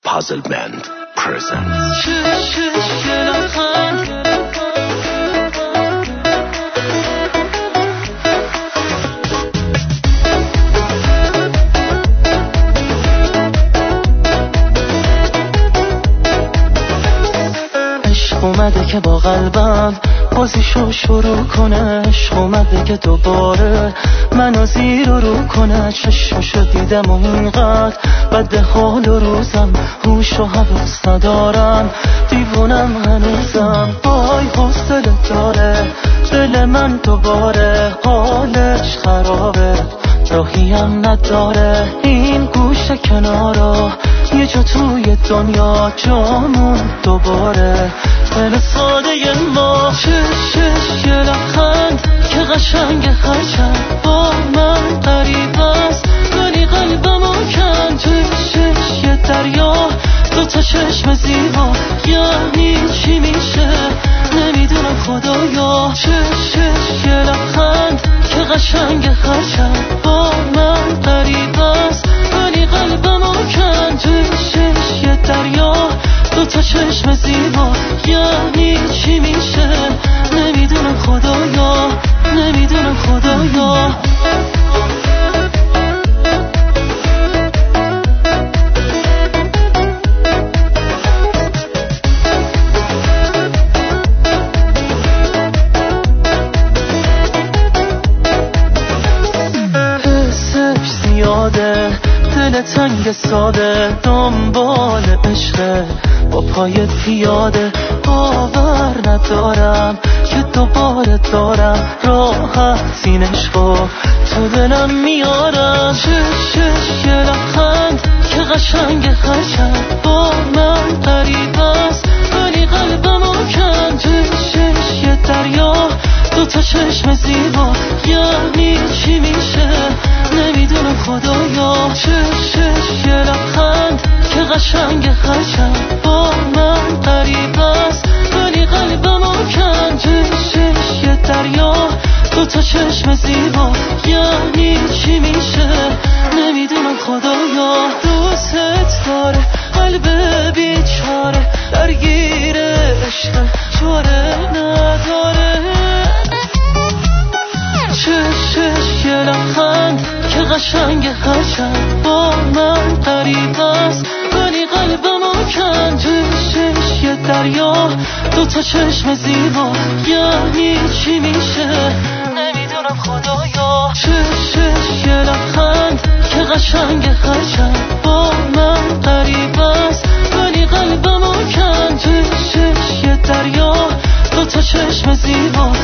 Puzzle Band presents. عشق اومده که با قلبم بازیشو شروع کنه، عشق اومده که دوباره منو زیر و رو کنه. چشمشو دیدم و اینقدر بد حال و روزم، هوش و حواس ندارم، دیوونم هنوزم. وای حوصله داره دل من دوباره، حالش خرابه راهیم نداره. این گوشه کنارا یه جا توی دنیا جامون دوباره. دل ساده ما چشش یه لبخند که قشنگ هرچند با من قریب است، ولی قلبمو کن. چشش یه دریا دوتا چشم زیبا، یعنی چی میشه نمیدونم خدایا. چشش یه لبخند که قشنگ هرچند با من قریب است، ولی قلبمو کن. چشش یه دریا دوتا چشم زیبا، یعنی چی میشه نمیدونم خدایا، نمیدونم خدایا. حسش زیاده دل تنگ ساده، دنبال عشقه با پای پیاده. باور ندارم که دوباره دارم راحت این عشقو تو دلم میارم. چشش یه لبخند که قشنگ هرچند با من قریب است، ولی قلبمو کن. چشش یه دریا دوتا چشم زیبا، یعنی چی میشه نمیدونم خدایا. چشش یه لبخند که قشنگ هرچند با من قریب است، ولی قلبمو کن. چشش یه دریا دوتا چشم زیبا، یعنی چی میشه نمیدونم خدایا. دوست داره قلب بیچاره، درگیر عشق چاره نداره. چشش یه لبخند که قشنگ هرچند با من قریب است، ولی قلبمو کن. چشش یه دریا دوتا چشم زیبا، یعنی چی میشه نمیدونم خدایا. چشش یه لبخند که قشنگ هرچند با من قریب است، ولی قلبمو کن. چشش یه دریا دوتا چشم زیبا،